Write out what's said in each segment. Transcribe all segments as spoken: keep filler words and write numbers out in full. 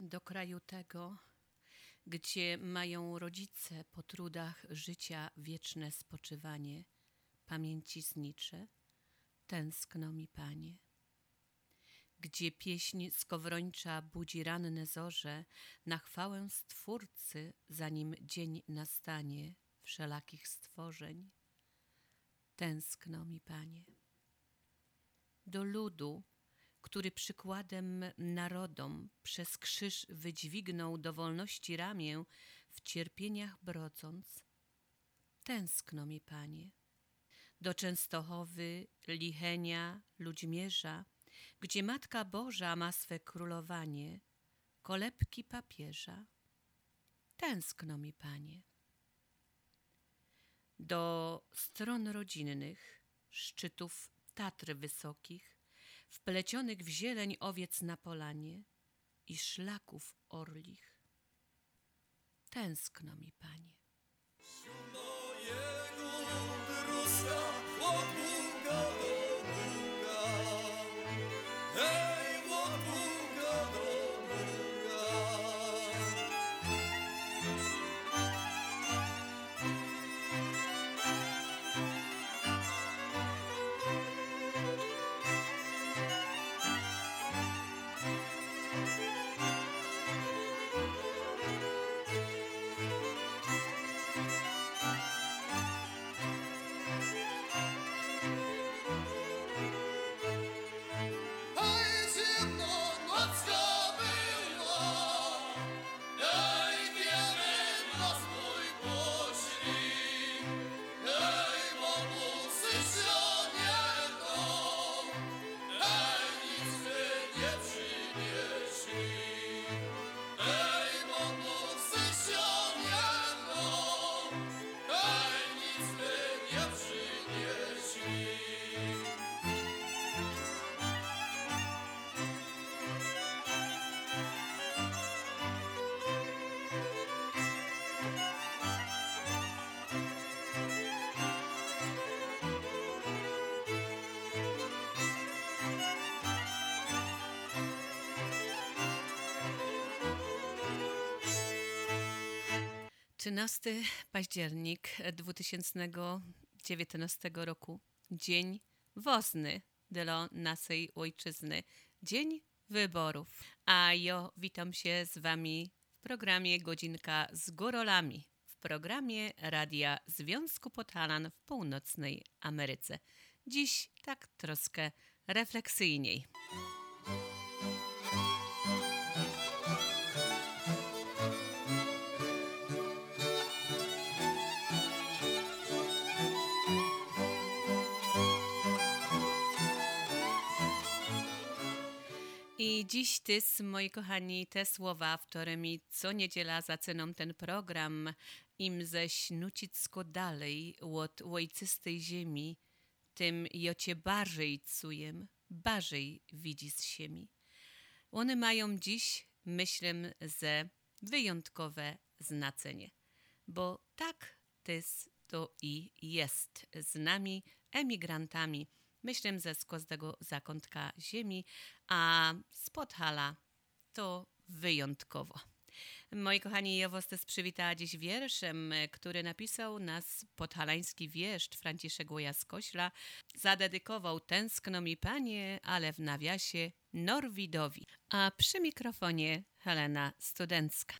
do kraju tego, gdzie mają rodzice po trudach życia wieczne spoczywanie, pamięci znicze, tęskno mi, Panie. Gdzie pieśń skowrończa budzi ranne zorze na chwałę Stwórcy, zanim dzień nastanie wszelakich stworzeń, tęskno mi, Panie. Do ludu, który przykładem narodom przez krzyż wydźwignął do wolności ramię, w cierpieniach brodząc, tęskno mi, Panie. Do Częstochowy, Lichenia, Ludźmierza, gdzie Matka Boża ma swe królowanie, kolebki papieża, tęskno mi, Panie. Do stron rodzinnych, szczytów Tatr wysokich, wplecionych w zieleń owiec na polanie i szlaków orlich, tęskno mi, Panie. trzynastego października dwa tysiące dziewiętnastego roku. Dzień wosny dla naszej ojczyzny. Dzień wyborów. A ja witam się z wami w programie Godzinka z Górolami. W programie Radia Związku Podhalan w Północnej Ameryce. Dziś tak troszkę refleksyjniej. I dziś tys, moi kochani, te słowa, którymi co niedziela zaczynam ten program, im ześ nucicko dalej od ojczystej ziemi, tym jo cię bardziej cujem, bardziej widzi z ziemi. One mają dziś, myślę, że wyjątkowe znaczenie, bo tak tys to i jest z nami, emigrantami, myślę, że z każdego zakątka ziemi, a z Podhala to wyjątkowo. Moi kochani, ja was też przywitała dziś wierszem, który napisał nas podhalański wieszcz Franciszek Łojaskośla. Zadedykował Tęskno mi, Panie, ale w nawiasie Norwidowi. A przy mikrofonie Helena Studencka.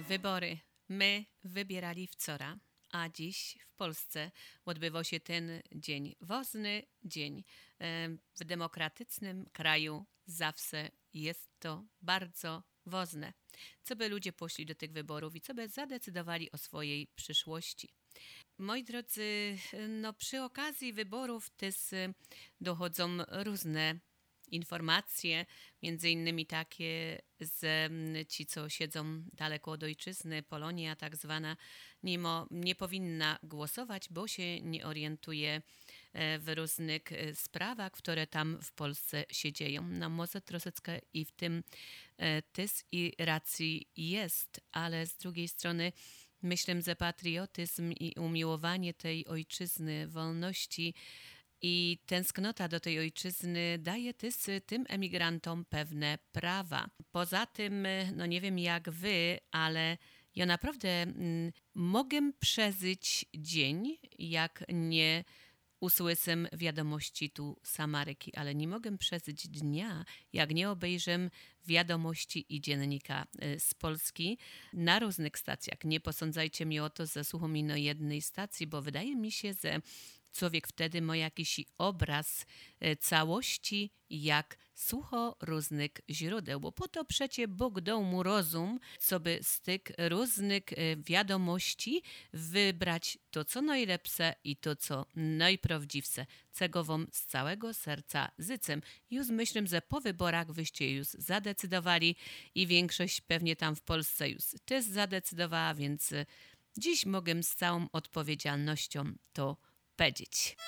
Wybory. My wybierali wczoraj, a dziś w Polsce odbywał się ten dzień. Ważny dzień. W demokratycznym kraju zawsze jest to bardzo ważne. Co by ludzie poszli do tych wyborów i co by zadecydowali o swojej przyszłości. Moi drodzy, no przy okazji wyborów też dochodzą różne informacje, między innymi takie, że ci, co siedzą daleko od ojczyzny, Polonia tak zwana, nie, mo, nie powinna głosować, bo się nie orientuje w różnych sprawach, które tam w Polsce się dzieją. No może troszeczkę i w tym też i racji jest, ale z drugiej strony myślę, że patriotyzm i umiłowanie tej ojczyzny, wolności i tęsknota do tej ojczyzny daje też tym emigrantom pewne prawa. Poza tym, no nie wiem jak wy, ale ja naprawdę mm, mogę przeżyć dzień, jak nie usłyszę wiadomości tu z Ameryki, ale nie mogę przeżyć dnia, jak nie obejrzę wiadomości i dziennika z Polski na różnych stacjach. Nie posądzajcie mnie o to, że słucham ino jednej stacji, bo wydaje mi się, że człowiek wtedy ma jakiś obraz całości, jak słucha różnych źródeł, bo po to przecie Bóg dał mu rozum, co by z tych różnych wiadomości wybrać to, co najlepsze i to, co najprawdziwsze. Czego wam z całego serca życzę. Już myślę, że po wyborach wyście już zadecydowali i większość pewnie tam w Polsce już też zadecydowała, więc dziś mogę z całą odpowiedzialnością to powiedzieć.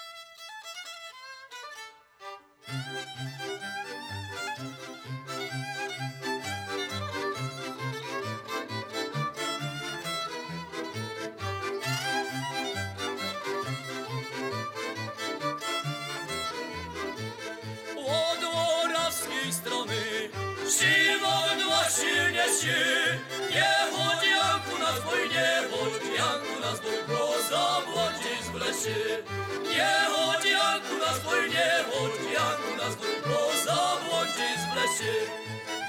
Od orawskiej strony siwodła się niesie. Nie chodź Janku na zbój, nie chodź Janku na zbój, bo zabłądzisz w lesie. Nie chodź Janku na zbój, nie chodź Janku na zbój, bo zabłądzisz w lesie.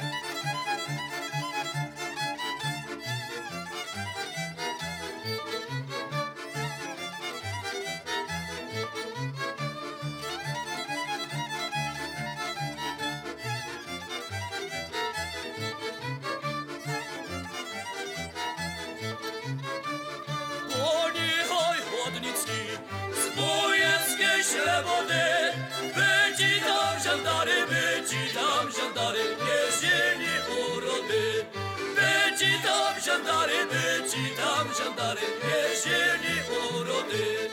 Ślebody, by ci tam żandary, by ci tam żandary, jesieni urody. By ci tam żandary, by ci tam żandary, jesieni urody.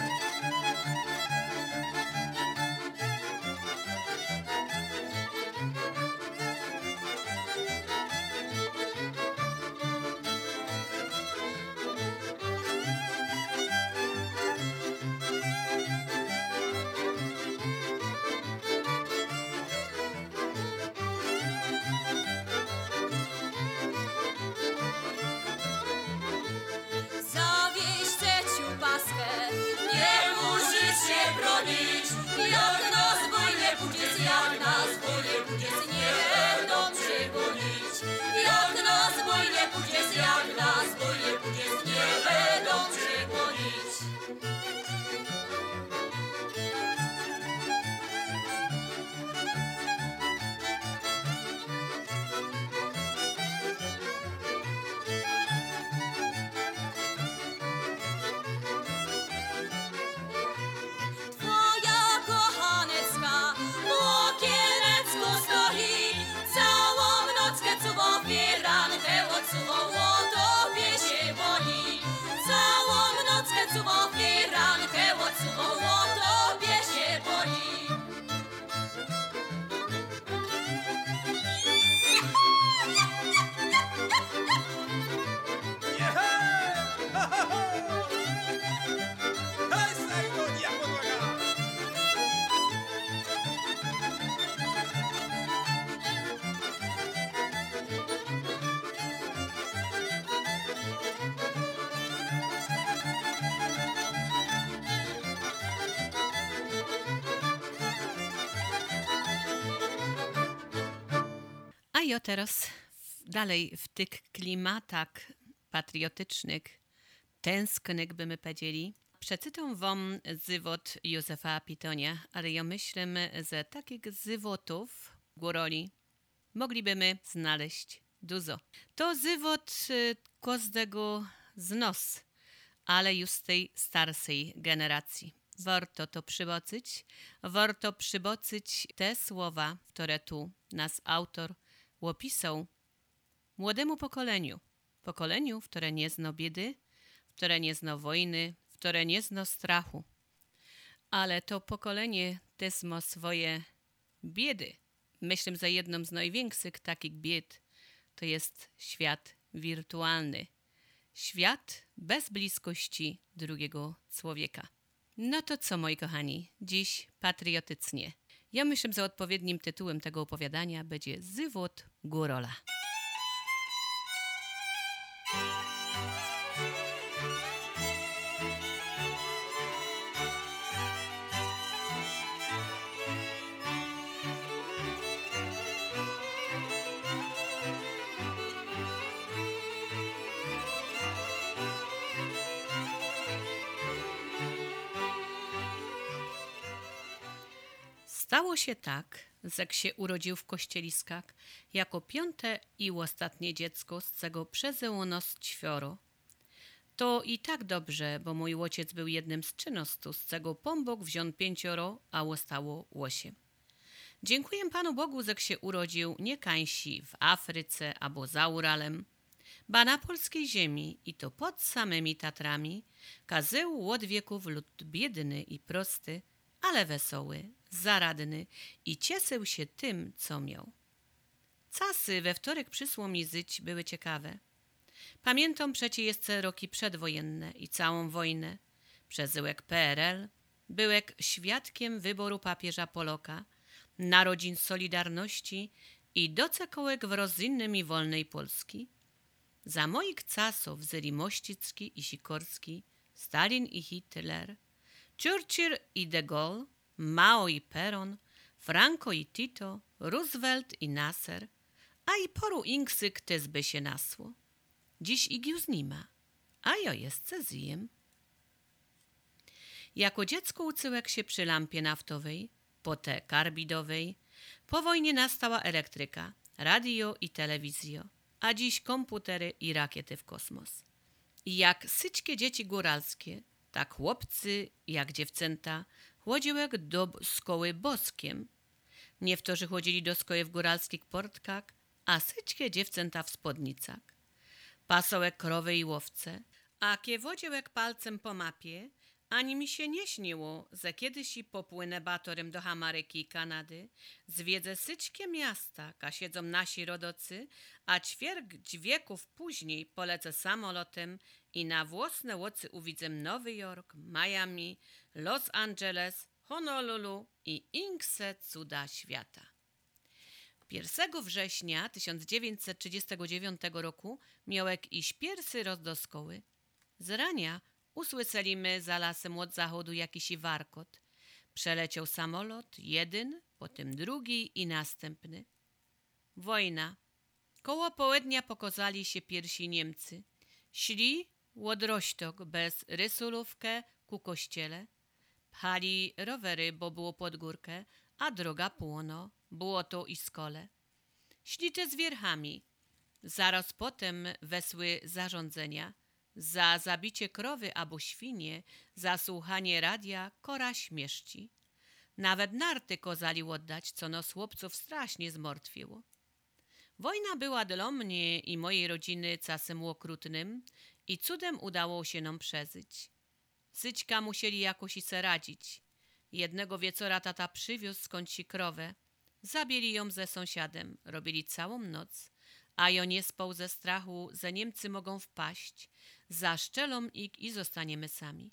Jak nas wojnie pójdziesz, jak nas wojnie pójdziesz, nie będą cię gonić. Jak nas wojnie pójdziesz, jak nas wojnie pójdziesz, nie będą cię gonić. A ja teraz dalej w tych klimatach patriotycznych, tęsknych, by my powiedzieli. Przeczytam wam zywot Józefa Pitonia, ale ja myślę, że takich zywotów góroli moglibyśmy znaleźć dużo. To zywot każdego z nas, ale już z tej starszej generacji. Warto to przybocyć, warto przybocyć te słowa, które tu nas autor opisał młodemu pokoleniu. Pokoleniu, które nie zna biedy, które nie zna wojny, które nie zna strachu. Ale to pokolenie też ma swoje biedy. Myślę, że jedną z największych takich bied to jest świat wirtualny. Świat bez bliskości drugiego człowieka. No to co, moi kochani, dziś patriotycznie. Ja myślę, że odpowiednim tytułem tego opowiadania będzie Zywot górola. Stało się tak, że się urodził w Kościeliskach jako piąte i ostatnie dziecko z czego przeżyło nas ćwioro. To i tak dobrze, bo mój ojciec był jednym z trzynastu, z czego pombok wziął pięcioro, a zostało osiem. Dziękuję Panu Bogu, że się urodził nie kańsi w Afryce albo za Uralem, ba na polskiej ziemi i to pod samymi Tatrami kazył od wieków lud biedny i prosty, ale wesoły, zaradny i cieszył się tym, co miał. Czasy we wtorek przysło mi żyć były ciekawe. Pamiętam przecie jeszcze roki przedwojenne i całą wojnę. Przeżyłek P R L, byłek świadkiem wyboru papieża Poloka, narodzin Solidarności i docekołek w rodzinnym i wolnej Polski. Za moich czasów zyli Mościcki i Sikorski, Stalin i Hitler, Churchill i de Gaulle, Mao i Peron, Franco i Tito, Roosevelt i Nasser, a i poru inksyk też by się nasło. Dziś ich już nie ma, a ja jeszcze żyjem. Jako dziecko uczyłek się przy lampie naftowej, potem karbidowej. Po wojnie nastała elektryka, radio i telewizja, a dziś komputery i rakiety w kosmos. I jak syćkie dzieci góralskie, tak chłopcy jak dziewczęta chodziłek do szkoły boskiem. Niektórzy chodzili do szkoły w góralskich portkach, a syćkie dziewczęta w spodnicach. Pasołek krowy i łowce, a kie wodziełek palcem po mapie, ani mi się nie śniło, że kiedyś i popłynę batorem do Ameryki i Kanady, zwiedzę syćkie miasta, ka siedzą nasi rodocy, a ćwierć wieków później polecę samolotem i na własne łocy uwidzę Nowy Jork, Miami, Los Angeles, Honolulu i inkse cuda świata. pierwszego września tysiąc dziewięćset trzydziestego dziewiątego roku miałek iść pierwszy roz do szkoły. Z rania usłyszeliśmy za lasem od zachodu jakiś warkot. Przeleciał samolot, jeden, potem drugi i następny. Wojna. Koło południa pokazali się pierwsi Niemcy. Szli od Rośtok bez rysulówkę ku kościele. Pchali rowery, bo było pod górkę, a droga płono, błoto i skole. Szli te z wierchami. Zaraz potem wesły zarządzenia. Za zabicie krowy albo świnie, za słuchanie radia kora śmieszci. Nawet narty kozali oddać, co nos chłopców strasznie zmartwiło. Wojna była dla mnie i mojej rodziny czasem okrutnym i cudem udało się nam przeżyć. Syćka musieli jakoś i se radzić. Jednego wieczora tata przywiózł skądś krowę. Zabili ją ze sąsiadem, robili całą noc, a jo nie spał ze strachu, że Niemcy mogą wpaść, zaszczelą ich i zostaniemy sami.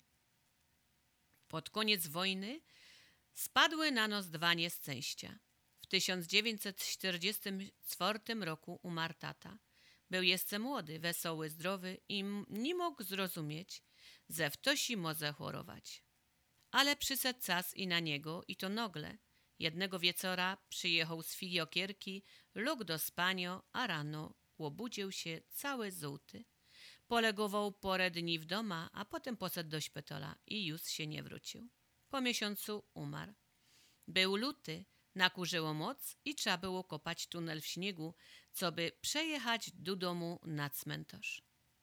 Pod koniec wojny spadły na nos dwa nieszczęścia. W tysiąc dziewięćset czterdziestym czwartym roku umarł tata. Był jeszcze młody, wesoły, zdrowy i nie mógł zrozumieć, że wtosi może chorować. Ale przyszedł czas i na niego, i to nagle. Jednego wieczora przyjechał z figiokierki, lógł do spania, a rano obudził się cały żółty. Polegował porę dni w doma, a potem poszedł do szpitala i już się nie wrócił. Po miesiącu umarł. Był luty, nakurzyło moc i trzeba było kopać tunel w śniegu, co by przejechać do domu na cmentarz.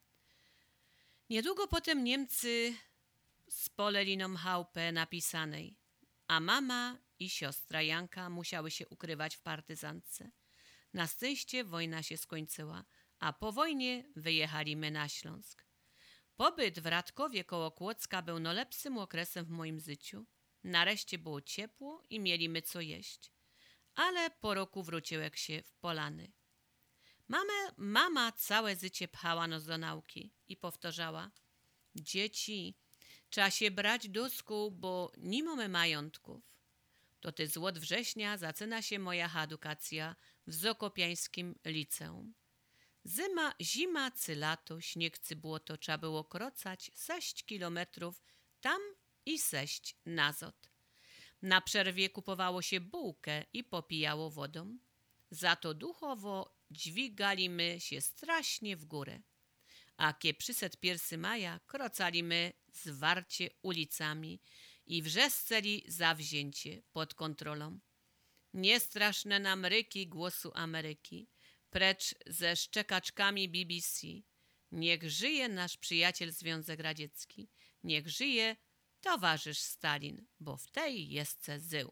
Niedługo potem Niemcy spoleli nam chałupę napisanej, a mama i siostra Janka musiały się ukrywać w partyzantce. Na szczęście wojna się skończyła, a po wojnie wyjechaliśmy na Śląsk. Pobyt w Radkowie koło Kłodzka był najlepszym okresem w moim życiu. Nareszcie było ciepło i mieliśmy co jeść. Ale po roku wróciłek się w Polany. Mamę, mama całe życie pchała nas do nauki i powtarzała: dzieci, trzeba się brać do szkół, bo nie mamy majątków. To ty z od września zaczyna się moja edukacja w Zakopiańskim liceum. Zima, zima cy lato, śnieg cy błoto, trzeba było krocać sześć kilometrów tam i sześć nazad. Na przerwie kupowało się bułkę i popijało wodą. Za to duchowo dźwigalimy się strasznie w górę. A kie przyszedł pierwszy maja, krocalimy zwarcie ulicami i wrzeszczeli zawzięcie pod kontrolą. Niestraszne nam ryki głosu Ameryki, precz ze szczekaczkami B B C. Niech żyje nasz przyjaciel Związek Radziecki, niech żyje towarzysz Stalin, bo w tej jest zył.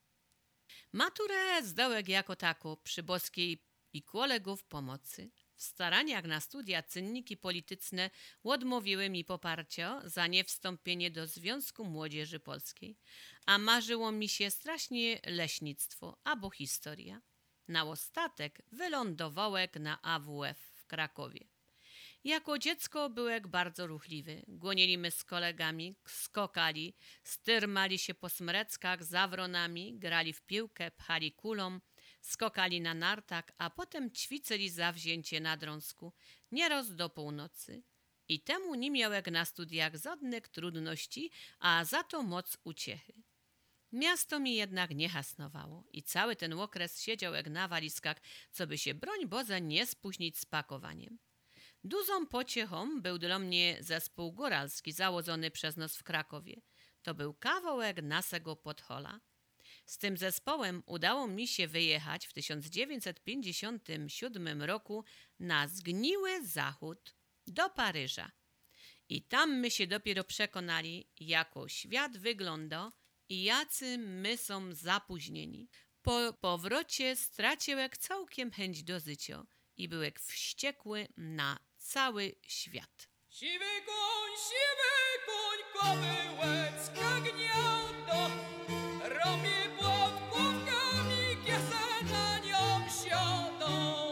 Maturę zdołek jako tako przy boskiej i kolegów pomocy. W staraniach na studia cynniki polityczne odmówiły mi poparcia za niewstąpienie do Związku Młodzieży Polskiej, a marzyło mi się strasznie leśnictwo albo historia. Na ostatek wylądowałek na A W F w Krakowie. Jako dziecko byłek bardzo ruchliwy. Goniliśmy z kolegami, skokali, styrmali się po smreckach za wronami, grali w piłkę, pchali kulą, skokali na nartach, a potem ćwiczyli zawzięcie na drąsku, nieraz do północy. I temu nie miałek na studiach żadnych trudności, a za to moc uciechy. Miasto mi jednak nie hasnowało i cały ten okres siedziałek na walizkach, co by się broń Boże nie spóźnić z pakowaniem. Dużą pociechą był dla mnie zespół góralski założony przez nas w Krakowie. To był kawałek naszego Podhola. Z tym zespołem udało mi się wyjechać w tysiąc dziewięćset pięćdziesiątym siódmym roku na zgniły zachód do Paryża. I tam my się dopiero przekonali, jako świat wygląda i jacy my są zapóźnieni. Po powrocie straciłek całkiem chęć do życia i byłek wściekły na cały świat. Siwy koń, siwy koń, kobyłecka gniazdo, robi płotkówkami, kiesę na nią siadą.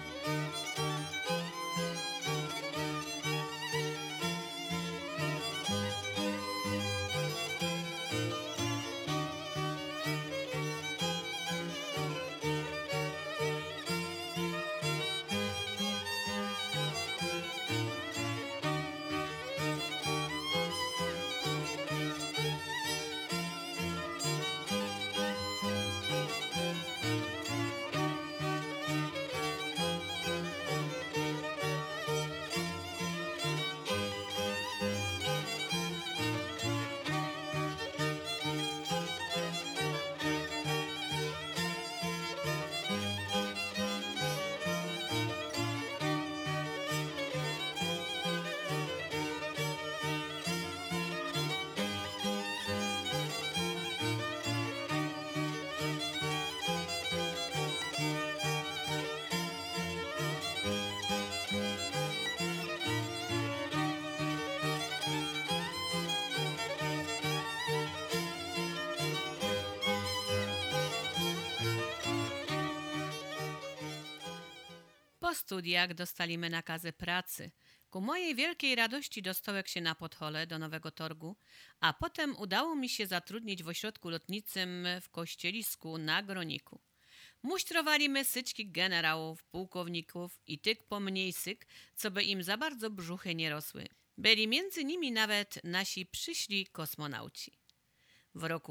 Po studiach dostaliśmy nakazy pracy. Ku mojej wielkiej radości dostałek się na Podhole do Nowego Torgu, a potem udało mi się zatrudnić w ośrodku lotniczym w Kościelisku na Groniku. Muśtrowaliśmy syćki generałów, pułkowników i tych pomniejszych, co by im za bardzo brzuchy nie rosły. Byli między nimi nawet nasi przyszli kosmonauci. W roku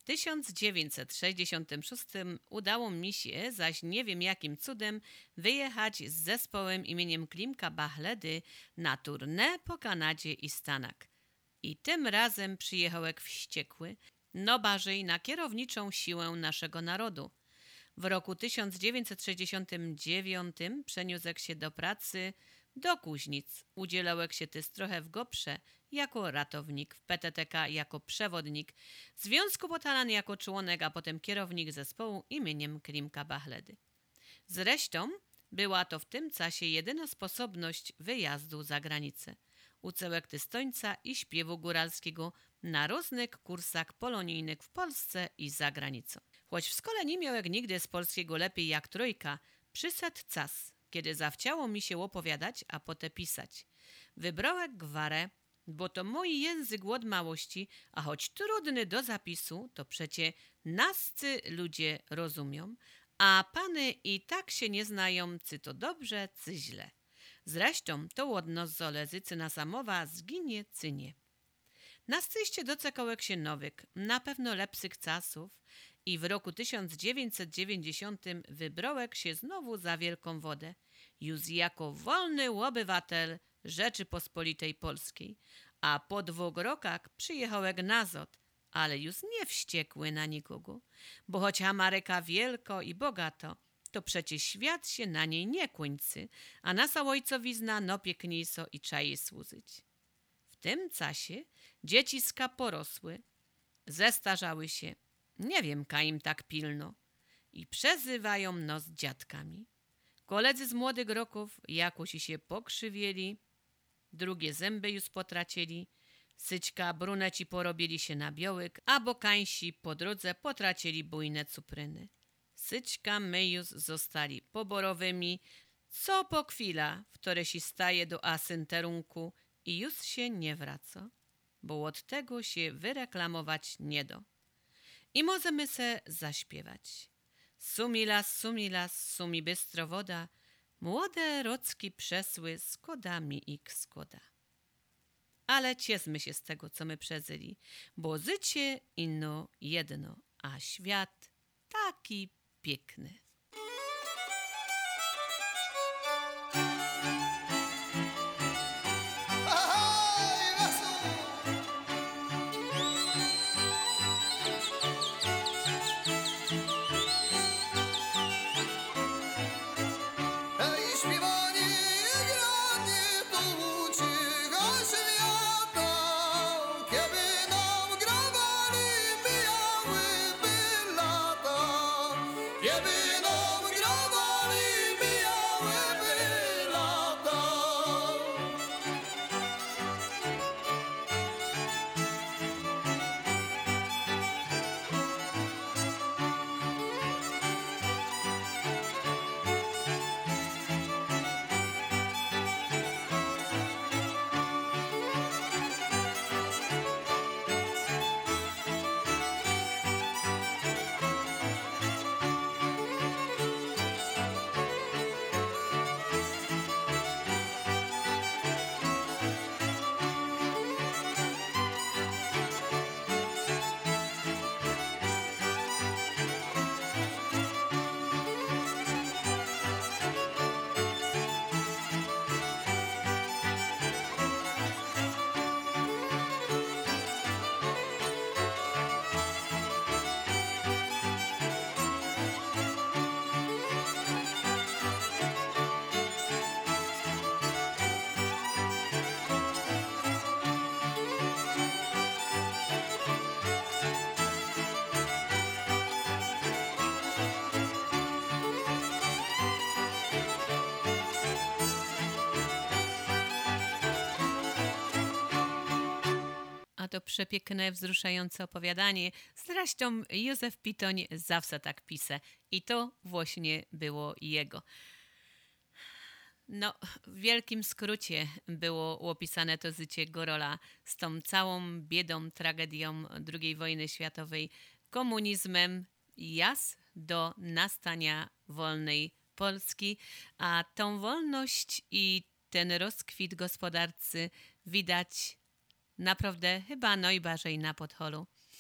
W tysiąc dziewięćset sześćdziesiątym szóstym udało mi się, zaś nie wiem jakim cudem, wyjechać z zespołem imieniem Klimka Bachledy na tournée po Kanadzie i Stanach. I tym razem przyjechałek wściekły, no barzej na kierowniczą siłę naszego narodu. W roku tysiąc dziewięćset sześćdziesiątym dziewiątym przeniósłek się do pracy do Kuźnic. Udzielałek się tys trochę w Goprze jako ratownik, w P T T K jako przewodnik, w Związku Potalan jako członek, a potem kierownik zespołu imieniem Klimka Bachledy. Zresztą była to w tym czasie jedyna sposobność wyjazdu za granicę. Ucełek tystońca i śpiewu góralskiego na różnych kursach polonijnych w Polsce i za granicą. Choć w szkole nie miałek nigdy z polskiego lepiej jak trójka, przyszedł czas, kiedy zawciało mi się opowiadać, a potem pisać. Wybrałek gwarę, bo to mój język od małości, a choć trudny do zapisu, to przecie nascy ludzie rozumią, a pany i tak się nie znają, czy to dobrze, czy źle. Zresztą to łodno z zolezy, czy nasa mowa zginie, czy nie. Na szczęście doczekałek się nowyk, na pewno lepszych czasów i w roku tysiąc dziewięćset dziewięćdziesiątym wybrałek się znowu za wielką wodę, już jako wolny obywatel Rzeczypospolitej Polskiej, a po dwóch rokach przyjechałek nazad, ale już nie wściekły na nikogo, bo choć Ameryka wielko i bogato, to przecie świat się na niej nie kończy, a nasza ojcowizna no piękniejso i czaje służyć. W tym czasie dzieciska porosły, zestarzały się, nie wiem ka im tak pilno, i przezywają nos dziadkami. Koledzy z młodych roków jakoś się pokrzywieli, drugie zęby już potracili, syćka bruneci porobili się na biołyk, a bokańsi po drodze potracili bujne cupryny. Syćka my już zostali poborowymi, co po chwila, w której się staje do asynterunku i już się nie wraca, bo od tego się wyreklamować nie do. I możemy se zaśpiewać. Sumilas, sumilas, sumi bystro woda, młode rocki przesły z kodami i skoda. Ale ciesmy się z tego, co my przeżyli, bo życie ino jedno, a świat taki piękny. A to przepiękne, wzruszające opowiadanie. Zresztą Józef Pitoń zawsze tak pisze i to właśnie było jego. No, w wielkim skrócie było opisane to życie Gorola z tą całą biedą, tragedią drugiej wojny światowej, komunizmem, jas do nastania wolnej Polski, a tą wolność i ten rozkwit gospodarczy widać naprawdę chyba najbardziej na Podholu.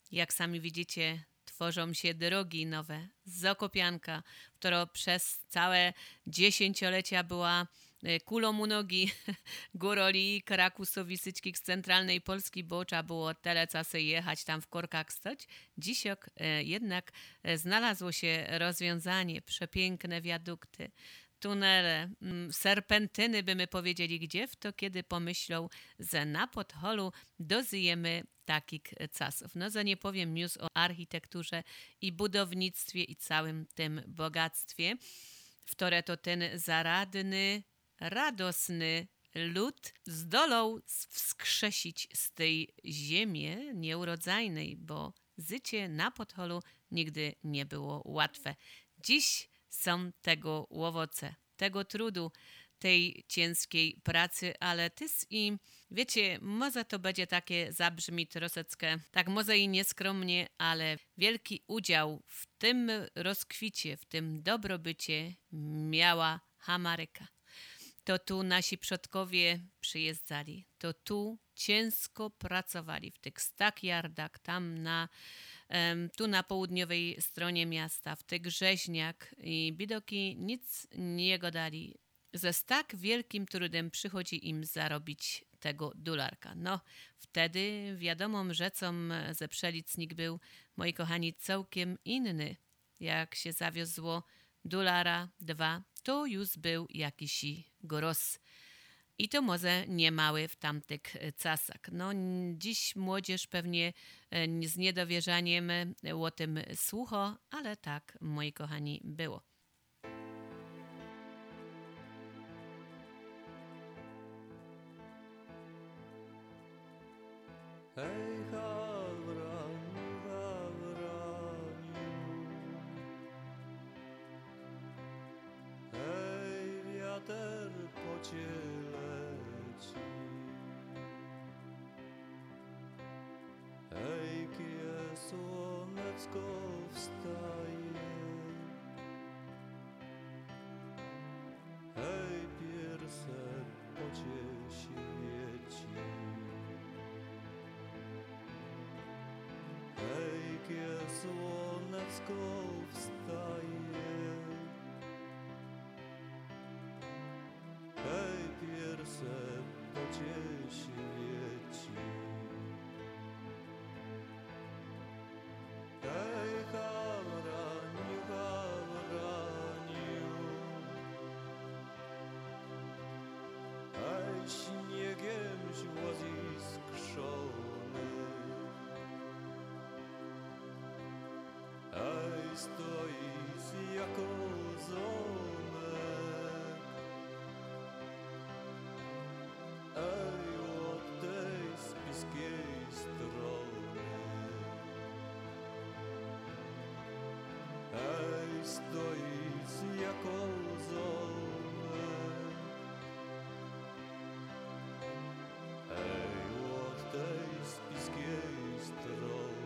Jak sami widzicie, tworzą się drogi nowe. Zakopianka, która przez całe dziesięciolecia była kulą u nogi góroli Krakusowi Syćkich z centralnej Polski, bo trzeba było tyle czasu jechać tam w korkach stać. Dziś jednak znalazło się rozwiązanie, przepiękne wiadukty, tunele, serpentyny, by my powiedzieli gdzie, w to kiedy pomyślą, że na Podholu dozyjemy takich czasów. No, że nie powiem już o architekturze i budownictwie i całym tym bogactwie, w które to ten zaradny, radosny lud zdolał wskrzesić z tej ziemi nieurodzajnej, bo życie na Podholu nigdy nie było łatwe. Dziś są tego owoce, tego trudu, tej ciężkiej pracy, ale też i, wiecie, może to będzie takie, zabrzmi troszeczkę, tak może i nieskromnie, ale wielki udział w tym rozkwicie, w tym dobrobycie miała Ameryka. To tu nasi przodkowie przyjeżdżali, to tu ciężko pracowali w tych stackyardach, tam na um, tu na południowej stronie miasta, w tych rzeźniach i bidoki nic nie godali. Ze tak wielkim trudem przychodzi im zarobić tego dolarka. No, wtedy wiadomą rzeczą ze Przelicnik był, moi kochani, całkiem inny. Jak się zawiozło dolara, dwa, to już był jakiś grosz. I to może nie mały w tamtych czasach. No, dziś młodzież pewnie z niedowierzaniem o tym słucha, ale tak, moi kochani, było. Hej, Hawraniu, Hawraniu, hej, wiater po cię leci, hej, kie słonecko wstaje, hej, pierse po cię świeci. Hej, kie słonecko wstaje, hej, pierse po cię świeci. Hej, Hawraniu, Hawraniu, hej, śniegiem źło ziskrzony, hej, stoisz jako zomek, hej, od tej spiskiej strony, hej, stoisz jako zomek, hej, od tej spiskiej strony.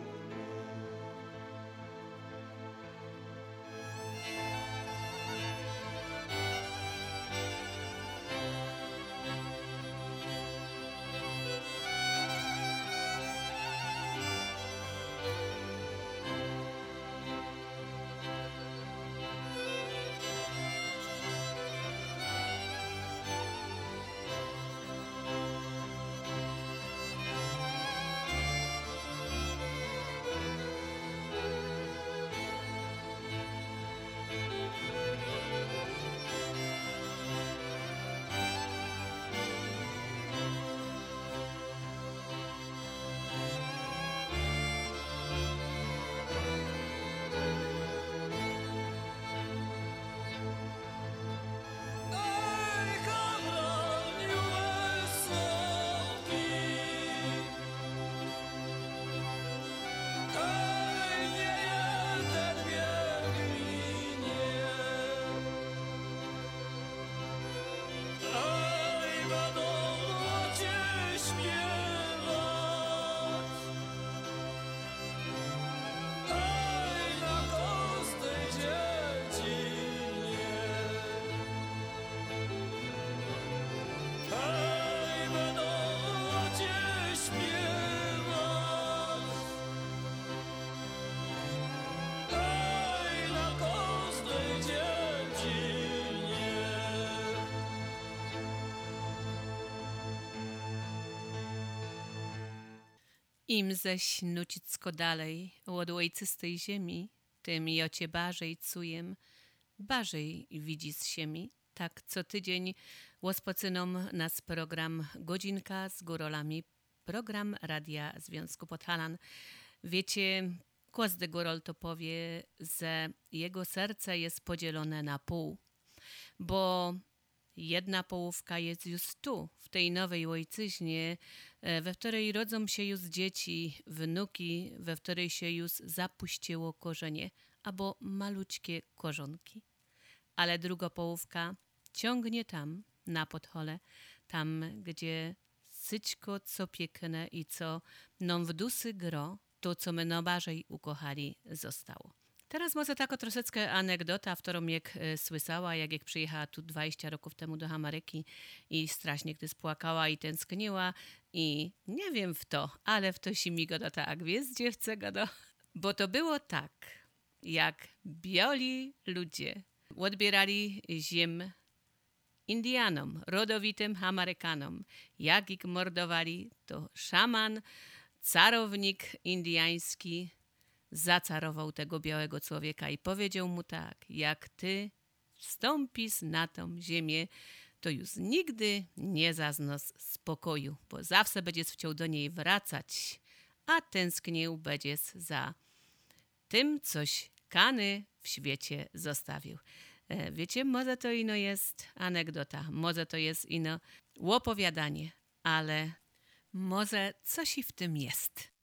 Im zaś nucicko dalej od ojcystej ziemi, tym jocie barzej cujem, barzej widzi z siemi. Tak co tydzień łospocynom nas program Godzinka z górolami, program Radia Związku Podhalan. Wiecie, każdy górol to powie, że jego serce jest podzielone na pół, bo jedna połówka jest już tu, w tej nowej ojczyźnie, we której rodzą się już dzieci, wnuki, we której się już zapuściło korzenie, albo malućkie korzonki. Ale druga połówka ciągnie tam, na Podhole, tam, gdzie syćko co piękne i co nam w dusy gro, to co my najbardziej ukochali, zostało. Teraz może taka troszeczkę anegdota, w którą jak e, słyszała, jak, jak przyjechała tu dwadzieścia roków temu do Ameryki i strasznie gdy spłakała i tęskniła i nie wiem w to, ale w to si mi go do tak, wiesz dziewczę go do, bo to było tak, jak biali ludzie odbierali ziem Indianom, rodowitym Amerykanom, jak ich mordowali, to szaman, carownik indiański zacarował tego białego człowieka i powiedział mu tak, jak ty wstąpisz na tą ziemię, to już nigdy nie zaznos spokoju, bo zawsze będziesz chciał do niej wracać, a tęsknił będziesz za tym, coś Kany w świecie zostawił. E, wiecie, może to ino jest anegdota, może to jest ino opowiadanie, ale może coś i w tym jest.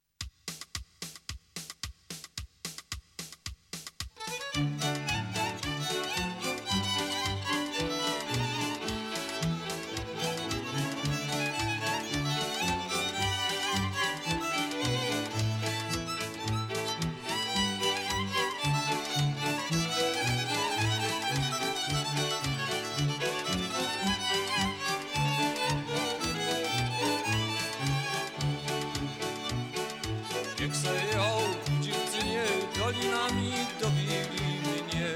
Jak sejał dziewczynie, dolinami dobili mnie.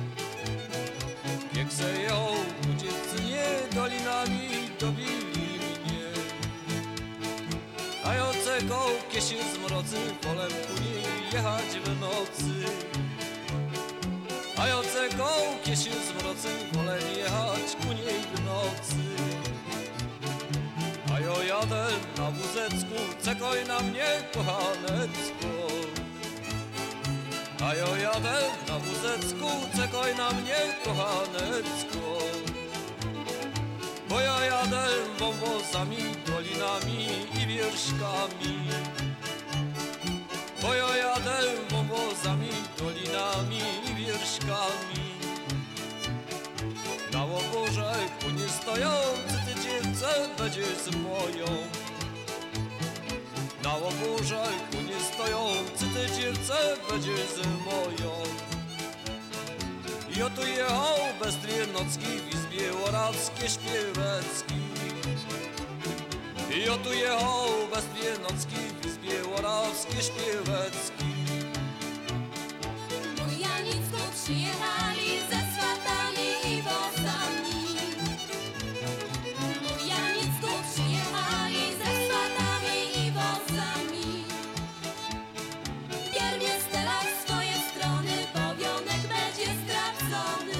Jak sejał dziewczynie, dolinami dobili mnie. A ja czekał, kiedy się zmrocy, wolę ku niej jechać w nocy. A ja czekał, kiedy się zmrocy, wolę jechać ku niej w nocy. A ja jadę na wózecku, czekaj na mnie, kochanecko. A ja jadę na wózecku, czekaj na mnie, kochanecko. Bo ja jadę wąwozami, dolinami i wierzchami. Bo ja jadę wąwozami, dolinami i wierzchami. Na łoborzeku nie stojący, ty dziewczę będziesz moją. Na łoborzeku nie stojący, ty dziewczę będziesz moją. Ja tu jechał bez Triernocki w izbie orawskie śpiewecki. Ja tu jechał bez Triernocki w izbie orawskie śpiewecki. Bujanicku przyjechali ze swatami i wozami. Bujanicku przyjechali ze swatami i wozami. Pierwie stela w swoje strony, powionek będzie stracony.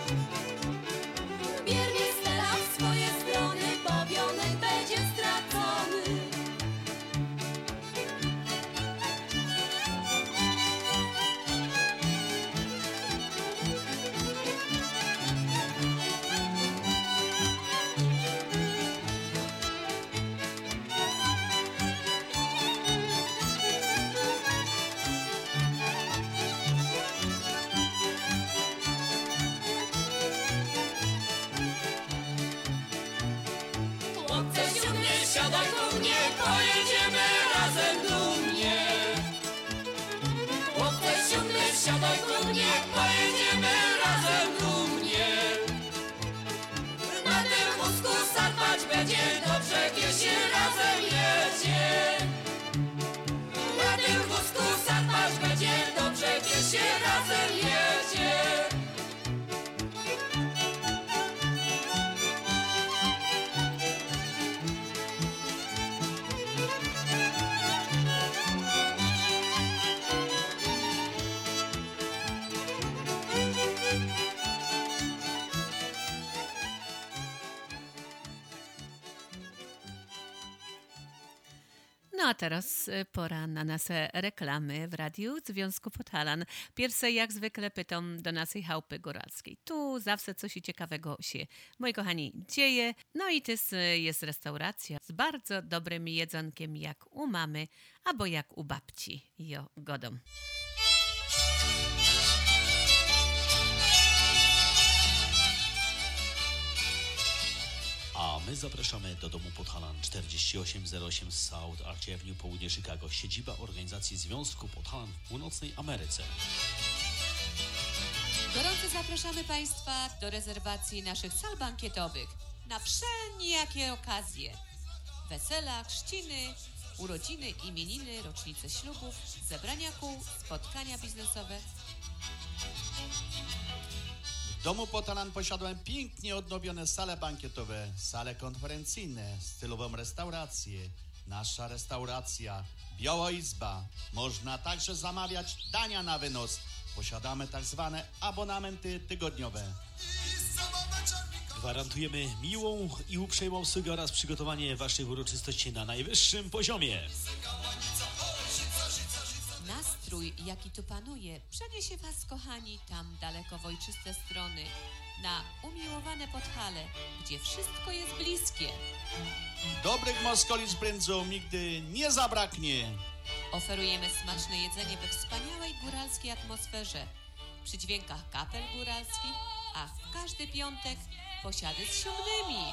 Pierwie stela w swoje strony, powionek będzie stracony. No a teraz y, pora na nasze reklamy w radiu Związku Podhalan. Pierwsze jak zwykle pytam do naszej chałupy góralskiej. Tu zawsze coś ciekawego się, moi kochani, dzieje. No i też y, jest restauracja z bardzo dobrym jedzonkiem jak u mamy, albo jak u babci. Jo, godą. A my zapraszamy do domu Podhalan czterdzieści osiem zero osiem South Arch Avenue, południe Chicago, siedziba organizacji Związku Podhalan w północnej Ameryce. Gorąco zapraszamy Państwa do rezerwacji naszych sal bankietowych na wszelkie okazje. Wesela, chrzciny, urodziny, imieniny, rocznice ślubów, zebrania kół, spotkania biznesowe. W domu Podhalan posiadłem pięknie odnowione sale bankietowe, sale konferencyjne, stylową restaurację. Nasza restauracja, Biała Izba. Można także zamawiać dania na wynos. Posiadamy tak zwane abonamenty tygodniowe. Gwarantujemy miłą i uprzejmą obsługę oraz przygotowanie Waszych uroczystości na najwyższym poziomie. Nastrój, jaki tu panuje, przeniesie Was, kochani, tam daleko w ojczyste strony, na umiłowane Podhale, gdzie wszystko jest bliskie. Dobrych moskoli z brędzą nigdy nie zabraknie. Oferujemy smaczne jedzenie we wspaniałej góralskiej atmosferze, przy dźwiękach kapel góralskich, a w każdy piątek posiady z siódmymi.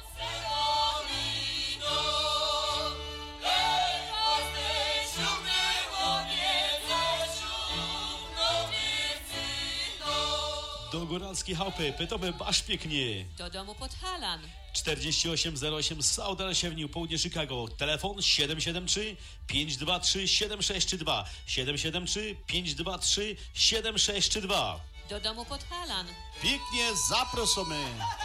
Do góralskiej chałupy pytamy basz pięknie. Do domu Podhalan. czterdzieści osiem zero osiem South Arch Avenue, południe Chicago. Telefon siedem siedem trzy pięć dwa trzy siedem sześć trzy dwa. siedem siedem trzy pięć dwa trzy siedem sześć trzy dwa. Do domu Podhalan. Pięknie zapraszamy.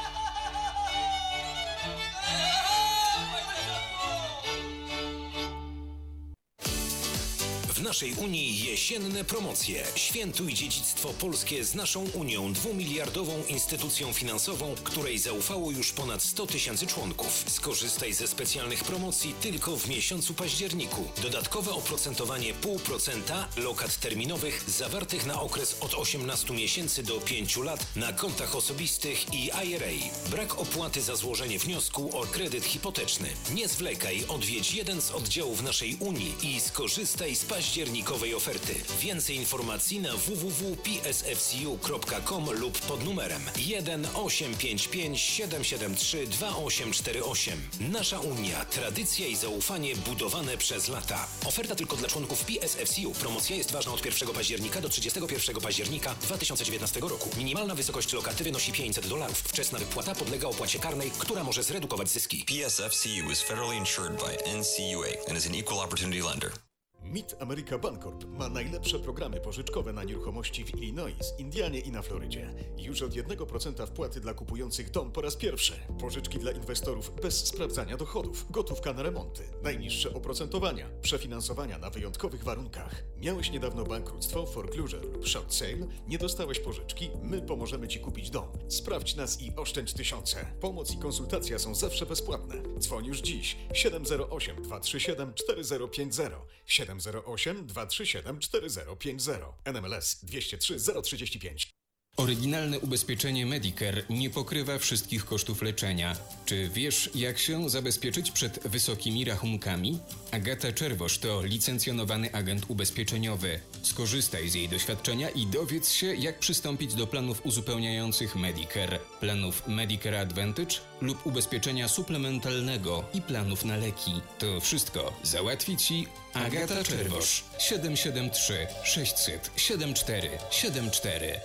W naszej Unii jesienne promocje. Świętuj dziedzictwo polskie z naszą Unią, dwumiliardową instytucją finansową, której zaufało już ponad sto tysięcy członków. Skorzystaj ze specjalnych promocji tylko w miesiącu październiku. Dodatkowe oprocentowanie pół procenta lokat terminowych zawartych na okres od osiemnastu miesięcy do pięciu lat na kontach osobistych i I R A. Brak opłaty za złożenie wniosku o kredyt hipoteczny. Nie zwlekaj, odwiedź jeden z oddziałów naszej Unii i skorzystaj z październikowej październikowej oferty. Więcej informacji na w w w kropka p s f c u kropka com lub pod numerem jeden osiem pięć pięć siedem siedem trzy dwa osiem cztery osiem. Nasza Unia. Tradycja i zaufanie budowane przez lata. Oferta tylko dla członków P S F C U. Promocja jest ważna od pierwszego października do trzydziestego pierwszego października dwa tysiące dziewiętnastego roku. Minimalna wysokość lokaty wynosi pięćset dolarów. Wczesna wypłata podlega opłacie karnej, która może zredukować zyski. P S F C U is federally insured by N C U A and is an equal opportunity lender. Mid America Bancorp ma najlepsze programy pożyczkowe na nieruchomości w Illinois, Indianie i na Florydzie. Już od jednego procenta wpłaty dla kupujących dom po raz pierwszy. Pożyczki dla inwestorów bez sprawdzania dochodów. Gotówka na remonty. Najniższe oprocentowania. Przefinansowania na wyjątkowych warunkach. Miałeś niedawno bankructwo, foreclosure lub short sale? Nie dostałeś pożyczki? My pomożemy Ci kupić dom. Sprawdź nas i oszczędź tysiące. Pomoc i konsultacja są zawsze bezpłatne. Dzwoń już dziś. siedem zero osiem dwa trzy siedem cztery zero pięć zero. siedem zero osiem dwa trzy siedem cztery zero pięć zero. N M L S dwieście trzy zero trzydzieści pięć. Oryginalne ubezpieczenie Medicare nie pokrywa wszystkich kosztów leczenia. Czy wiesz, jak się zabezpieczyć przed wysokimi rachunkami? Agata Czerwosz to licencjonowany agent ubezpieczeniowy. Skorzystaj z jej doświadczenia i dowiedz się, jak przystąpić do planów uzupełniających Medicare, planów Medicare Advantage lub ubezpieczenia suplementalnego i planów na leki. To wszystko załatwi Ci Agata Czerwosz. siedem siedem trzy sześćset siedem cztery siedem cztery.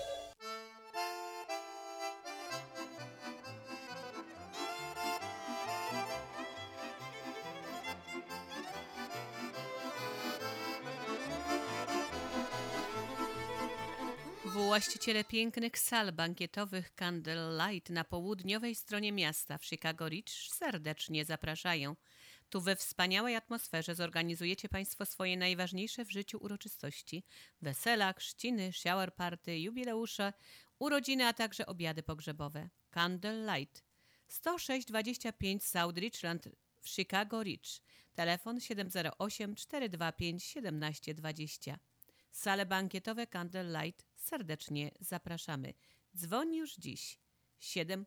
Właściciele pięknych sal bankietowych Candlelight na południowej stronie miasta w Chicago Ridge serdecznie zapraszają. Tu we wspaniałej atmosferze zorganizujecie Państwo swoje najważniejsze w życiu uroczystości. Wesela, chrzciny, shower party, jubileusze, urodziny, a także obiady pogrzebowe. Candlelight sto sześć dwadzieścia pięć South Richland w Chicago Ridge. Telefon siedem zero osiem, cztery dwa pięć, siedem dwa zero. Sale bankietowe Candlelight serdecznie zapraszamy. Dzwoń już dziś. siedem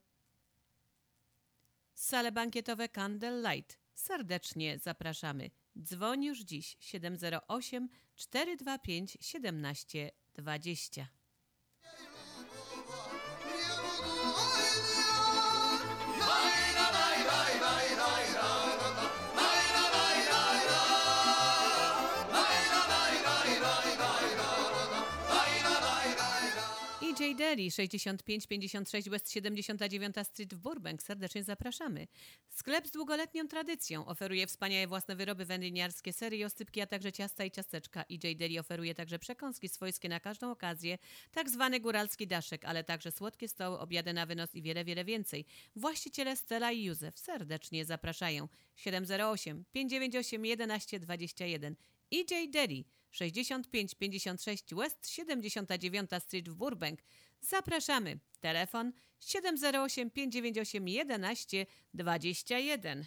Sale bankietowe Candlelight serdecznie zapraszamy. Dzwoń już dziś. siedem zero osiem, cztery dwa pięć, siedem dwa zero. E J Deli, sześćdziesiąt pięć pięćdziesiąt sześć West siedemdziesiąta dziewiąta Street w Burbank. Serdecznie zapraszamy. Sklep z długoletnią tradycją oferuje wspaniałe własne wyroby wędliniarskie, sery i oscypki, a także ciasta i ciasteczka. E J Deli oferuje także przekąski swojskie na każdą okazję, tak zwany góralski daszek, ale także słodkie stoły, obiady na wynos i wiele, wiele więcej. Właściciele Stella i Józef serdecznie zapraszają. siedem zero osiem, pięć dziewięć osiem, jedenaście dwadzieścia jeden. E J Deli, sześćdziesiąt pięć pięćdziesiąt sześć West siedemdziesiąta dziewiąta Street w Burbank. Zapraszamy. Telefon siedem zero osiem, pięć dziewięć osiem, jedenaście dwadzieścia jeden.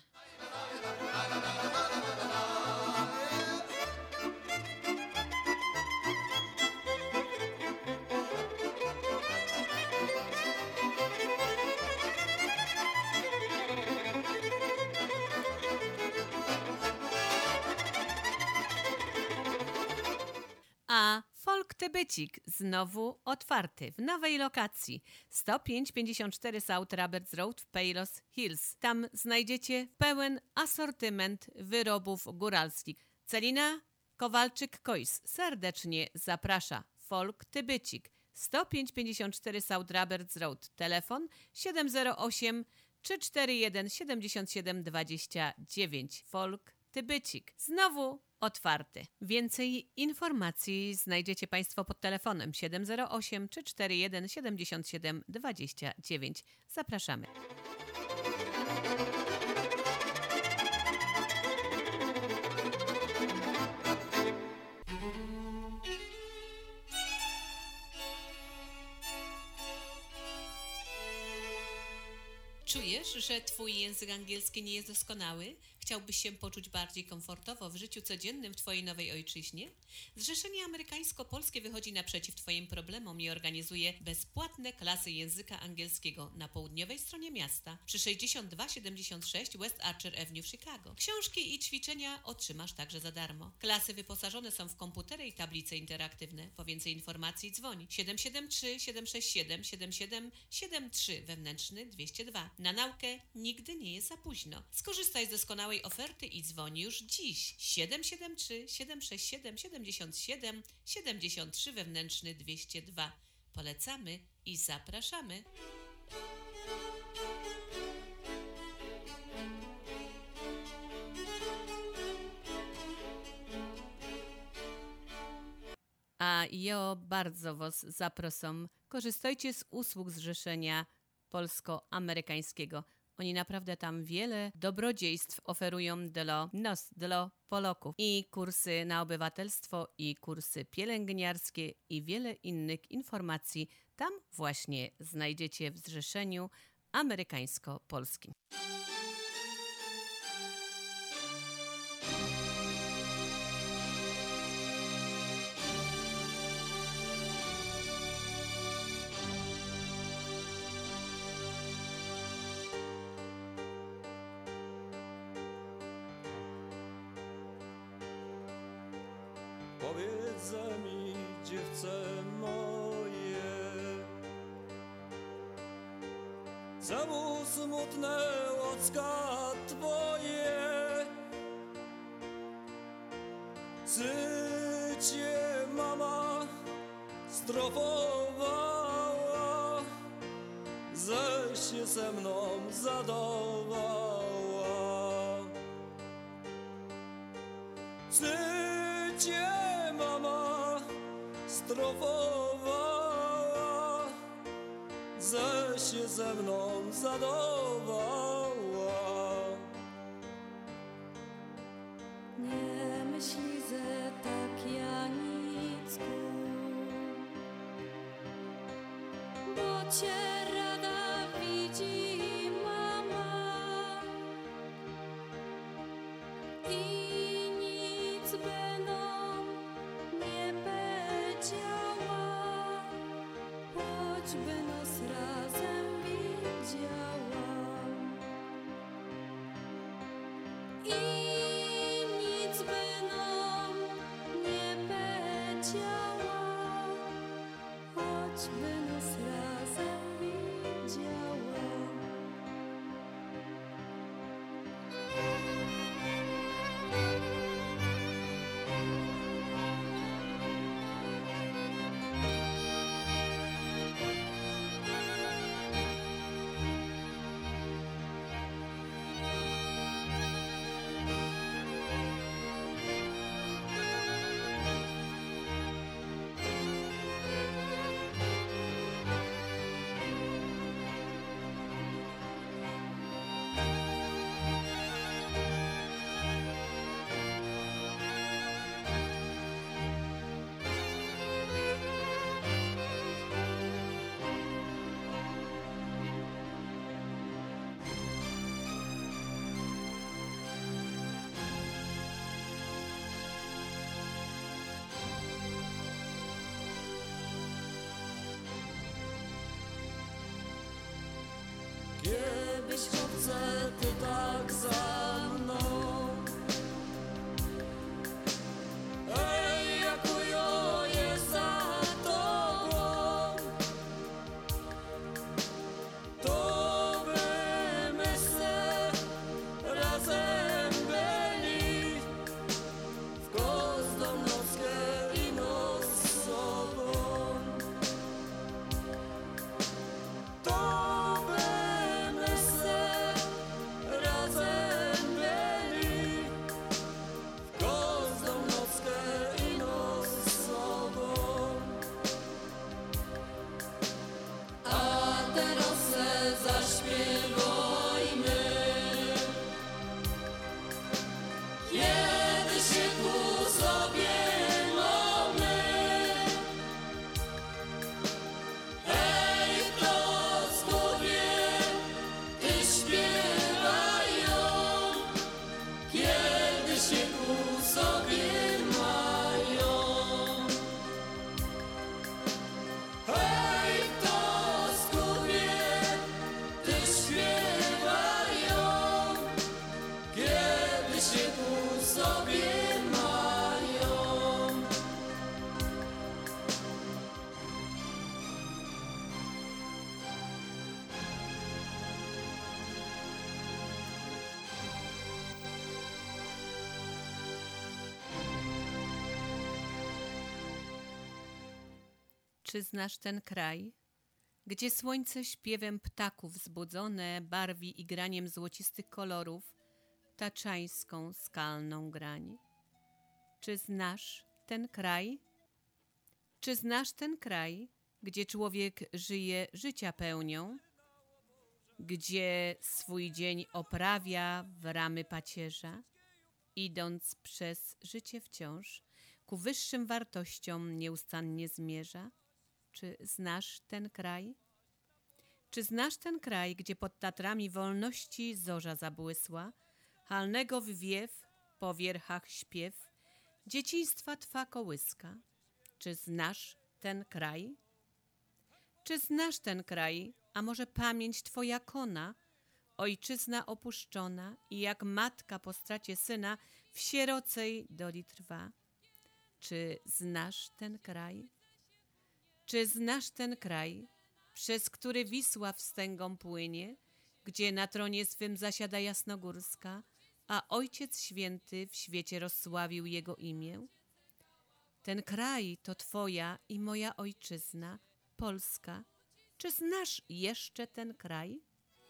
A Folk Tybycik znowu otwarty w nowej lokacji sto pięć pięćdziesiąt cztery South Roberts Road w Palos Hills. Tam znajdziecie pełen asortyment wyrobów góralskich. Celina Kowalczyk-Kojs serdecznie zaprasza. Folk Tybycik sto pięć pięćdziesiąt cztery South Roberts Road. Telefon siedem zero osiem, trzy cztery jeden, siedem siedem dwa dziewięć. Folk Tybycik znowu otwarty. Więcej informacji znajdziecie Państwo pod telefonem siedem zero osiem, trzy cztery jeden, siedem siedem dwa dziewięć. Zapraszamy. Czujesz, że Twój język angielski nie jest doskonały? Chciałbyś się poczuć bardziej komfortowo w życiu codziennym w Twojej nowej ojczyźnie? Zrzeszenie Amerykańsko-Polskie wychodzi naprzeciw Twoim problemom i organizuje bezpłatne klasy języka angielskiego na południowej stronie miasta przy sześćdziesiąt dwa siedemdziesiąt sześć West Archer Avenue w Chicago. Książki i ćwiczenia otrzymasz także za darmo. Klasy wyposażone są w komputery i tablice interaktywne. Po więcej informacji dzwoń siedem siedem trzy, siedem sześć siedem, siedem siedem siedem trzy wewnętrzny dwieście dwa. Na naukę nigdy nie jest za późno. Skorzystaj z doskonałej oferty i dzwoń już dziś. siedem siedem trzy, siedem sześć siedem, siedem siedem siedem trzy wewnętrzny dwieście dwa. Polecamy i zapraszamy. A ja bardzo Was zapraszam. Korzystajcie z usług Zrzeszenia Polsko-Amerykańskiego. Oni naprawdę tam wiele dobrodziejstw oferują dla nas, dla Polaków. I kursy na obywatelstwo, i kursy pielęgniarskie, i wiele innych informacji tam właśnie znajdziecie w Zrzeszeniu Amerykańsko-Polskim. Powiedz mi, dziewczę moje, czemu smutne oczka twoje? Czy cię mama strofowała, że się ze mną zadawała? Czy cię mama strofowała, że się ze mną zadawała? Nie myśli, że tak Janicku, bo cię rada widzi mama. choćby nas razem widziała. I nic by nam nie powiedziała, choćby nas razem widziała. Kiedyś chłopcze, ty tak za mną. Ej, jakujo jest za tobą. To by my se razem byli w każdą nockę i noc z sobą. To Czy znasz ten kraj, gdzie słońce śpiewem ptaków wzbudzone barwi igraniem złocistych kolorów taczańską skalną grań? Czy znasz ten kraj? Czy znasz ten kraj, gdzie człowiek żyje życia pełnią, gdzie swój dzień oprawia w ramy pacierza, idąc przez życie wciąż ku wyższym wartościom nieustannie zmierza? Czy znasz ten kraj? Czy znasz ten kraj, gdzie pod Tatrami wolności zorza zabłysła, halnego wwiew, po wierchach śpiew, dzieciństwa twa kołyska? Czy znasz ten kraj? Czy znasz ten kraj, a może pamięć twoja kona, ojczyzna opuszczona i jak matka po stracie syna w sierocej doli trwa? Czy znasz ten kraj? Czy znasz ten kraj, przez który Wisła wstęgą płynie, gdzie na tronie swym zasiada Jasnogórska, a Ojciec Święty w świecie rozsławił jego imię? Ten kraj to twoja i moja ojczyzna, Polska. Czy znasz jeszcze ten kraj?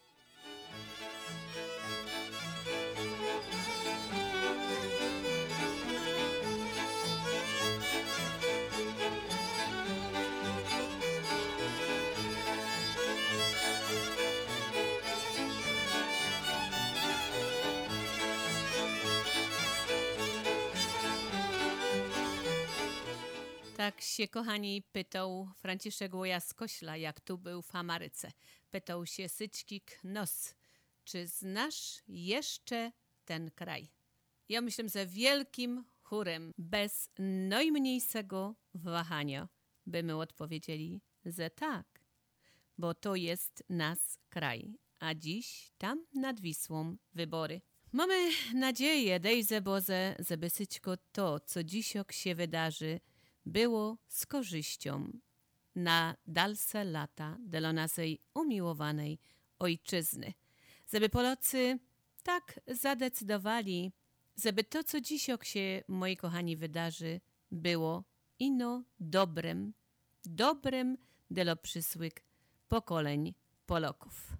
Tak się, kochani, pytał Franciszek Łoja-Skośla, jak tu był w Ameryce. Pytał się Syćkik Nos, czy znasz jeszcze ten kraj? Ja myślę, że wielkim chórem, bez najmniejszego wahania, by my odpowiedzieli, że tak. bo to jest nas kraj. A dziś tam nad Wisłą wybory. Mamy nadzieję, dejże Boże, żeby wszystko to, co dzisiok się wydarzy, było z korzyścią na dalsze lata dla naszej umiłowanej ojczyzny. Żeby Polacy tak zadecydowali, żeby to, co dzisiok się, moi kochani, wydarzy, było ino dobrem, dobrem dla przyszłych pokoleń Polaków.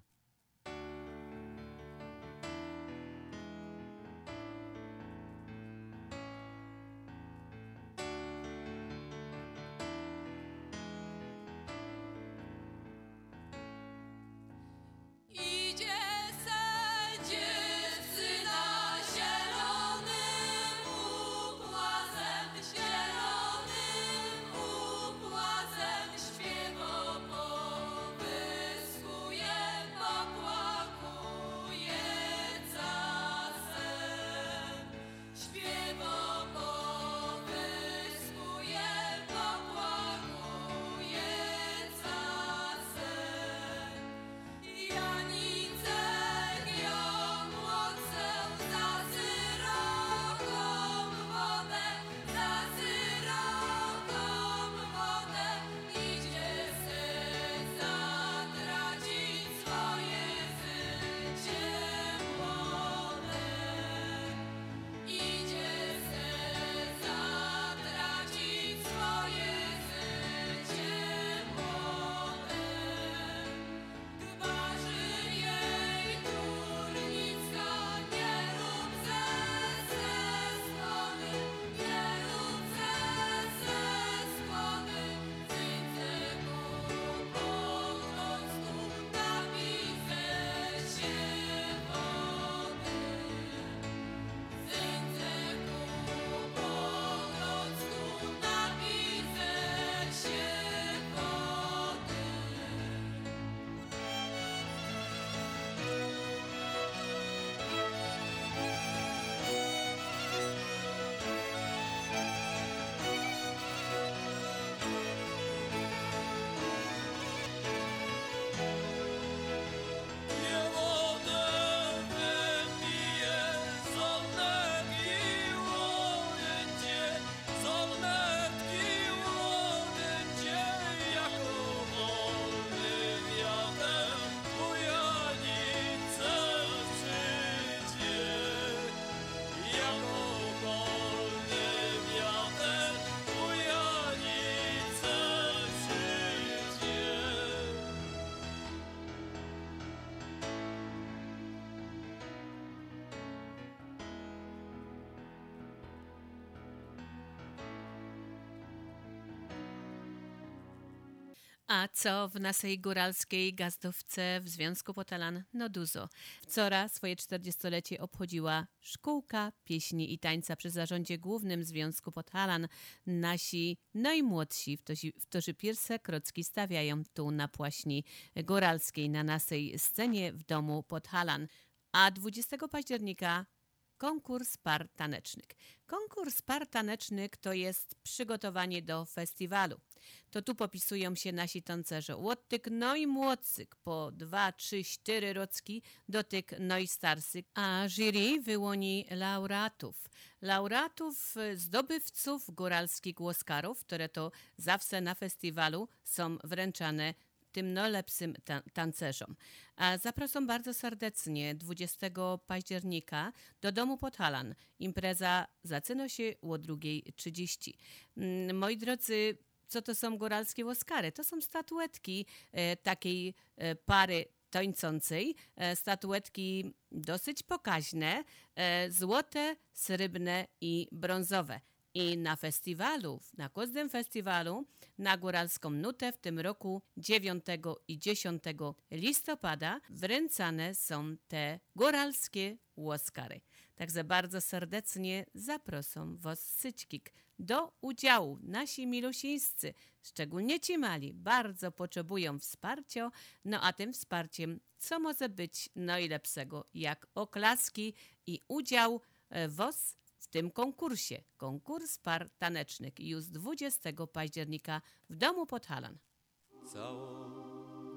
A co w naszej góralskiej gazdowce w Związku Podhalan? No dużo. Wczoraj swoje czterdziestolecie obchodziła Szkółka Pieśni i Tańca przy zarządzie głównym Związku Podhalan. Nasi najmłodsi, którzy pierwsze krocki stawiają tu na płaśni góralskiej, na naszej scenie w domu Podhalan. A dwudziestego października konkurs par tanecznych. Konkurs par tanecznych to jest przygotowanie do festiwalu. To tu popisują się nasi tancerze. Od tych najmłodszych po dwa, trzy, cztery roczki do tych najstarszych. A jury wyłoni laureatów. Laureatów, zdobywców góralskich Oscarów, które to zawsze na festiwalu są wręczane tym najlepszym ta- tancerzom. A zapraszam bardzo serdecznie dwudziestego października do domu Podhalan. Impreza zaczyna się o drugiej trzydzieści. Moi drodzy, co to są góralskie Oscary? To są statuetki e, takiej e, pary tańczącej, e, statuetki dosyć pokaźne, e, złote, srebrne i brązowe. I na festiwalu, na każdym festiwalu, na Góralską Nutę w tym roku dziewiątego i dziesiątego listopada wręczane są te góralskie Oscary. Także bardzo serdecznie zapraszam was wszystkich do udziału. Nasi milusińscy, szczególnie ci mali, bardzo potrzebują wsparcia, no a tym wsparciem co może być najlepszego, jak oklaski i udział was w tym konkursie. Konkurs par tanecznych już dwudziestego października w domu Podhalan. Całą noc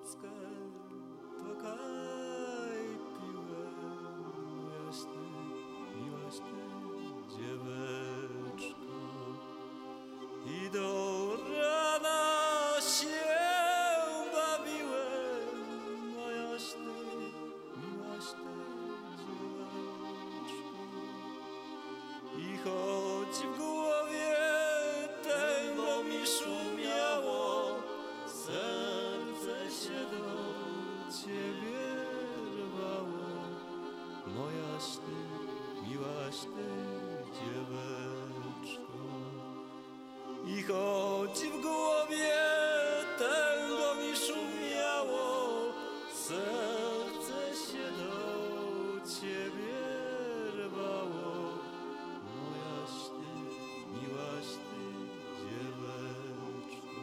nockę to kaj piłem, miłaś ty, miłaś ty, dzieweczko. I do rana się bawiłem, mojaś ty, miłaś ty, dzieweczko. I choć w głowie tęgo mi szumiało, serce się do ciebie rwało, mojaś ty, miłaś ty, dzieweczko. I choć w głowie tęgo mi szumiało, serce się do ciebie rwało, mojaś ty, miłaś ty, dzieweczko.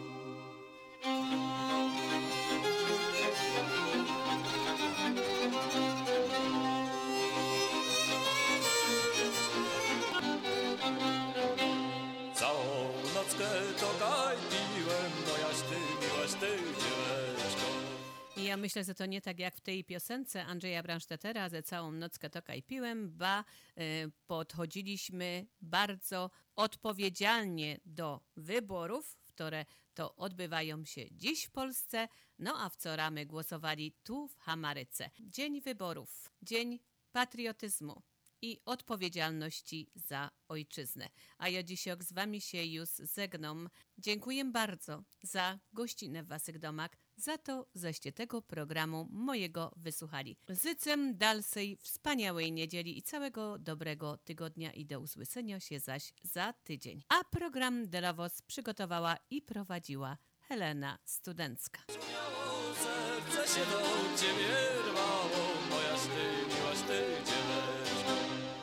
Całą nockę to kaj piłem, mojaś ty, miłaś ty, dzieweczko. I ja myślę, że to nie tak jak w tej piosence Andrzeja Bransztetera, że całą nockę to kaj piłem, ba y, podchodziliśmy bardzo odpowiedzialnie do wyborów, które to odbywają się dziś w Polsce, no a w co ramy głosowali tu w Hamaryce. Dzień wyborów, dzień patriotyzmu i odpowiedzialności za ojczyznę. A ja dzisiaj z wami się już żegnam. Dziękuję bardzo za gościnę w waszych domach, za to, żeście tego programu mojego wysłuchali. Życzę dalszej wspaniałej niedzieli i całego dobrego tygodnia i do usłyszenia się zaś za tydzień. A program dla was przygotowała i prowadziła Helena Studencka. Serce się do ciebie rwało, mojaś ty, miłaś ty, dzieweczko.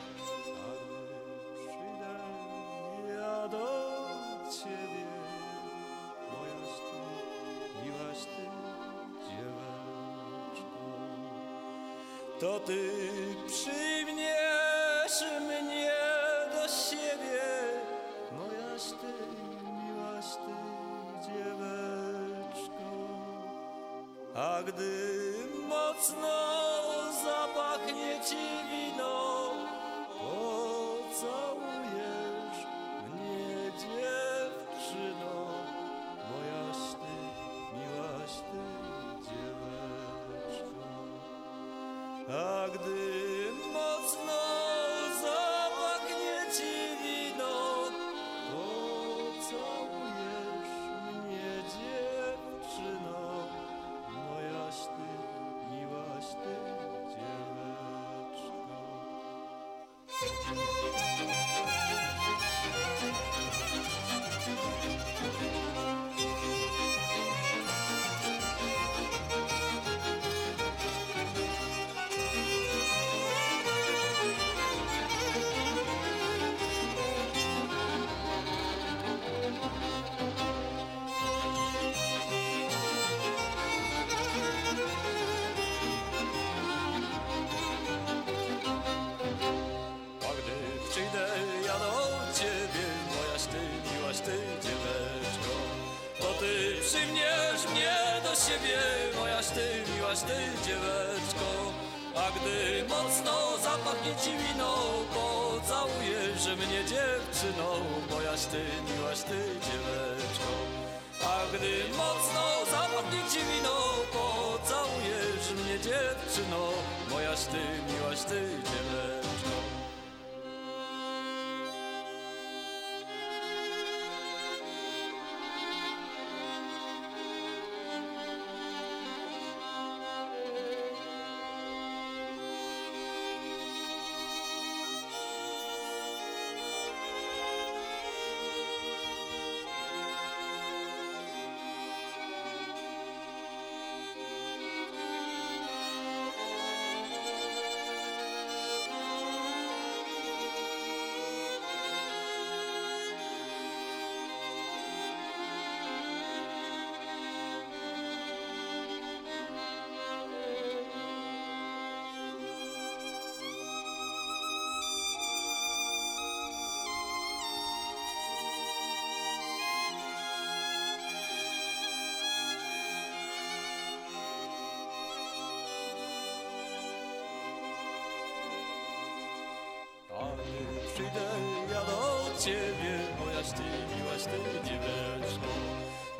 A gdy przyjdę ja do ciebie, mojaś ty, miłaś ty, dzieweczko, to ty przyjmiesz mnie do siebie, mojaś ty, miłaś ty, dzieweczko. A gdy mocno zapachnie ci wino, pocałujesz mnie, dziewczyno, mojaś ty, miłaś ty, dzieweczko. A gdy mocno zapachnie ci wino, pocałujesz mnie, dziewczyno, mojaś ty, miłaś ty, dzieweczko. A gdy przyjdę ja do ciebie, mojaś ty, miłaś ty, dzieweczko, to ty przyjmiesz mnie do siebie, mojaś ty, miłaś ty, dzieweczko. A gdy mocno zapachnie ci wino, pocałujesz mnie, dziewczyno, mojaś ty, miłaś ty, dzieweczko. A gdy mocno zapachnie ci wino, pocałujesz mnie, dziewczyno, mojaś ty, miłaś ty, dzieweczko.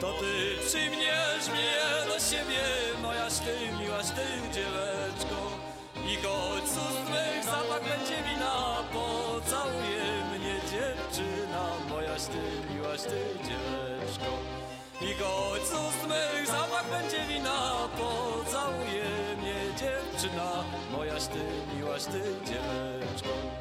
To ty przyjmiesz mnie do siebie, mojaś ty, miłaś ty, dzieweczko. I choć z ust mych zapach będzie wina, pocałuje mnie dziewczyna, mojaś ty, miłaś ty, dzieweczko. I choć z ust mych zapach będzie wina, pocałuje mnie dziewczyna, mojaś ty, miłaś ty, dzieweczko.